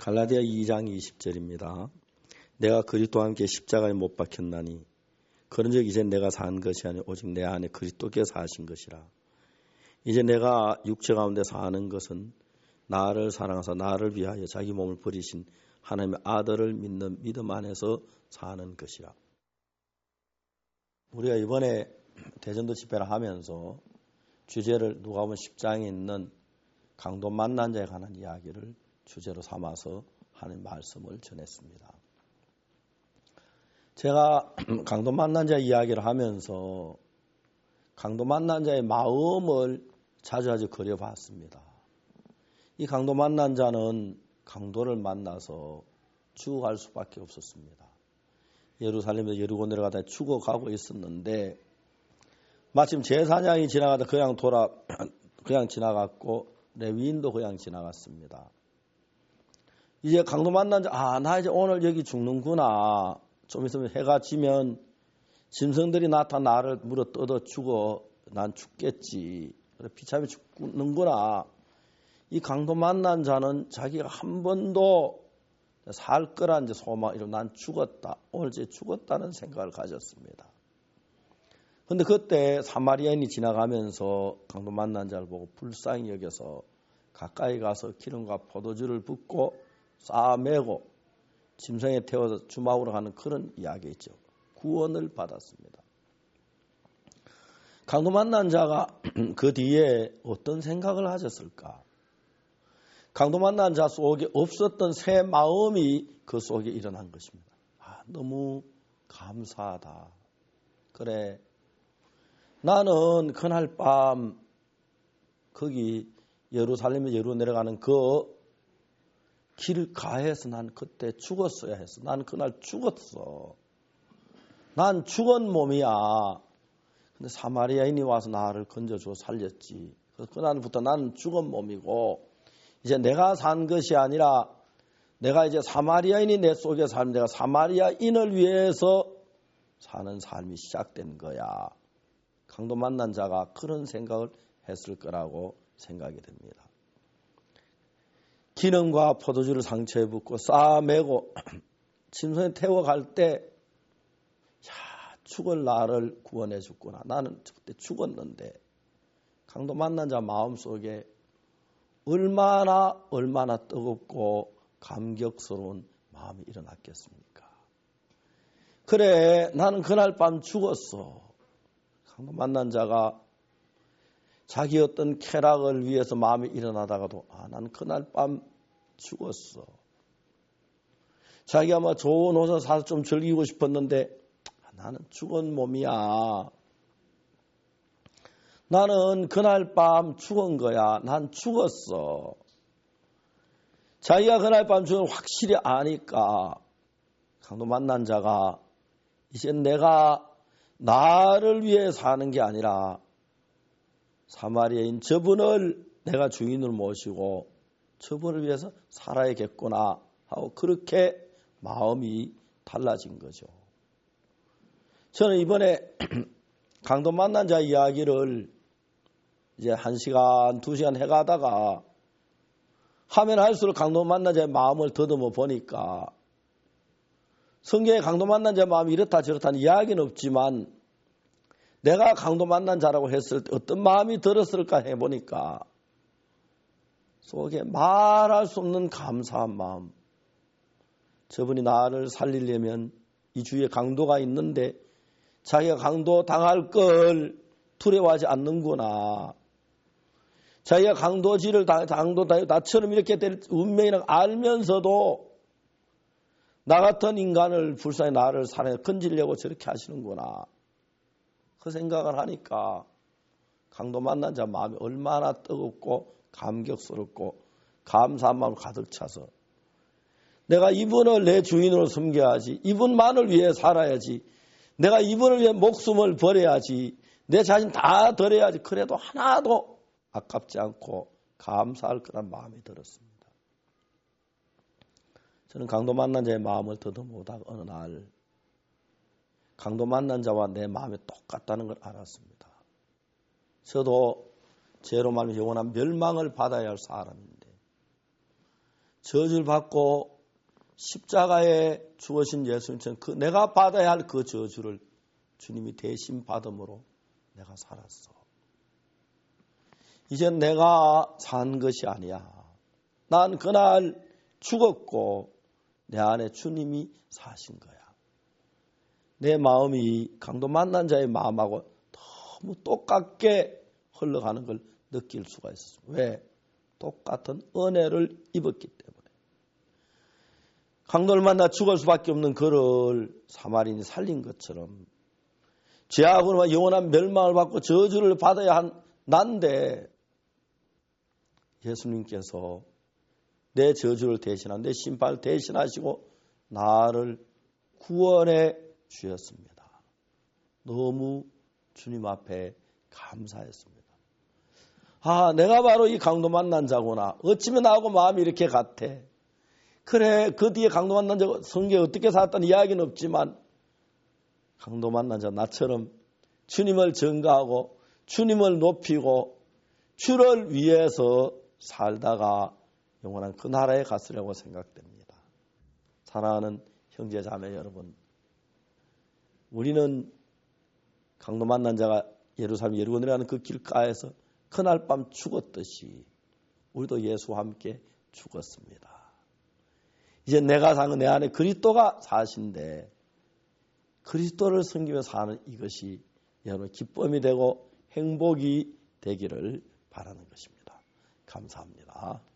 갈라디아 2장 20절입니다. 내가 그리스도와 함께 십자가에 못 박혔나니 그런즉 이제 내가 산 것이 아니 오직 내 안에 그리스도께서 사신 것이라. 이제 내가 육체 가운데 사는 것은 나를 사랑하사 나를 위하여 자기 몸을 버리신 하나님의 아들을 믿는 믿음 안에서 사는 것이라. 우리가 이번에 대전도 집회를 하면서 주제를 누가복음 10장에 있는 강도 만난 자에 관한 이야기를 주제로 삼아서 하는 말씀을 전했습니다. 제가 강도 만난 자 이야기를 하면서 강도 만난 자의 마음을 자주 그려봤습니다. 이 강도 만난 자는 강도를 만나서 죽어갈 수밖에 없었습니다. 예루살렘에서 여리고 내려가다 죽어가고 있었는데 마침 제사장이 지나가다 그냥 지나갔고 레위인도 그냥 지나갔습니다. 이제 강도 만난 자, 나 이제 오늘 여기 죽는구나. 좀 있으면 해가 지면 짐승들이 나타나 나를 물어 뜯어 죽어. 난 죽겠지. 비참히 죽는구나. 이 강도 만난 자는 자기가 한 번도 살 거란 이제 소망, 난 죽었다. 오늘 이제 죽었다는 생각을 가졌습니다. 근데 그때 사마리아인이 지나가면서 강도 만난 자를 보고 불쌍히 여겨서 가까이 가서 기름과 포도주를 붓고 싸매고 짐승에 태워서 주막으로 가는 그런 이야기였죠. 구원을 받았습니다. 강도 만난 자가 그 뒤에 어떤 생각을 하셨을까? 강도 만난 자 속에 없었던 새 마음이 그 속에 일어난 것입니다. 너무 감사하다. 그래, 나는 그날 밤 거기 예루살렘에 예루 내려가는 그 길 가해서 난 그때 죽었어야 했어. 난 그날 죽었어. 난 죽은 몸이야. 근데 사마리아인이 와서 나를 건져줘 살렸지. 그래서 그날부터 나는 죽은 몸이고 이제 내가 산 것이 아니라 내가 이제 사마리아인이 내 속에 살면 내가 사마리아인을 위해서 사는 삶이 시작된 거야. 강도 만난 자가 그런 생각을 했을 거라고 생각이 됩니다. 기름과 포도주를 상처에 붓고 싸매고 짐승에 태워갈 때 죽을 나를 구원해 줬구나. 나는 그때 죽었는데 강도 만난 자 마음속에 얼마나 뜨겁고 감격스러운 마음이 일어났겠습니까? 그래, 나는 그날 밤 죽었어. 강도 만난 자가 자기 어떤 쾌락을 위해서 마음이 일어나다가도 난 그날 밤 죽었어. 자기가 뭐 좋은 옷을 사서 좀 즐기고 싶었는데 나는 죽은 몸이야. 나는 그날 밤 죽은 거야. 난 죽었어. 자기가 그날 밤 죽은 걸 확실히 아니까 강도 만난 자가 이제 내가 나를 위해 사는 게 아니라 사마리아인 저분을 내가 주인으로 모시고 저분을 위해서 살아야겠구나 하고 그렇게 마음이 달라진 거죠. 저는 이번에 강도 만난 자 이야기를 이제 1시간, 2시간 해가다가 하면 할수록 강도 만난 자의 마음을 더듬어 보니까 성경에 강도 만난 자의 마음이 이렇다 저렇다는 이야기는 없지만 내가 강도 만난 자라고 했을 때 어떤 마음이 들었을까 해보니까 속에 말할 수 없는 감사한 마음. 저분이 나를 살리려면 이 주위에 강도가 있는데 자기가 강도 당할 걸 두려워하지 않는구나. 자기가 강도질을 나처럼 이렇게 될 운명이라고 알면서도 나 같은 인간을 불쌍히 나를 살해 건지려고 저렇게 하시는구나. 그 생각을 하니까 강도 만난 자 마음이 얼마나 뜨겁고 감격스럽고 감사한 마음으로 가득 차서 내가 이분을 내 주인으로 섬겨야지. 이분만을 위해 살아야지. 내가 이분을 위해 목숨을 버려야지. 내 자신 다 드려야지. 그래도 하나도 아깝지 않고 감사할 거란 마음이 들었습니다. 저는 강도 만난 자의 마음을 더듬어보다가 어느 날 강도 만난 자와 내 마음이 똑같다는 걸 알았습니다. 저도 죄로 말하면 영원한 멸망을 받아야 할 사람인데 저주를 받고 십자가에 죽으신 예수님처럼 내가 받아야 할 그 저주를 주님이 대신 받음으로 내가 살았어. 이제 내가 산 것이 아니야. 난 그날 죽었고 내 안에 주님이 사신 거야. 내 마음이 강도 만난 자의 마음하고 너무 똑같게 흘러가는 걸 느낄 수가 있었어. 왜? 똑같은 은혜를 입었기 때문에. 강도를 만나 죽을 수밖에 없는 그를 사마리인이 살린 것처럼 죄악으로 영원한 멸망을 받고 저주를 받아야 한 난데 예수님께서 내 저주를 대신한 내 심판을 대신하시고 나를 구원해 주셨습니다. 너무 주님 앞에 감사했습니다. 아, 내가 바로 이 강도 만난 자구나. 어쩌면 나하고 마음이 이렇게 같아. 그래, 그 뒤에 강도 만난 자 성경에 어떻게 살았다는 이야기는 없지만 강도 만난 자 나처럼 주님을 증거하고 주님을 높이고 주를 위해서 살다가 영원한 그 나라에 갔으려고 생각됩니다. 사랑하는 형제 자매 여러분, 우리는 강도 만난 자가 예루살렘 예루살렘이라는 그 길가에서 그날 밤 죽었듯이 우리도 예수와 함께 죽었습니다. 이제 내가 사는 내 안에 그리스도가 사신데 그리스도를 섬기며 사는 이것이 여러분 기쁨이 되고 행복이 되기를 바라는 것입니다. 감사합니다.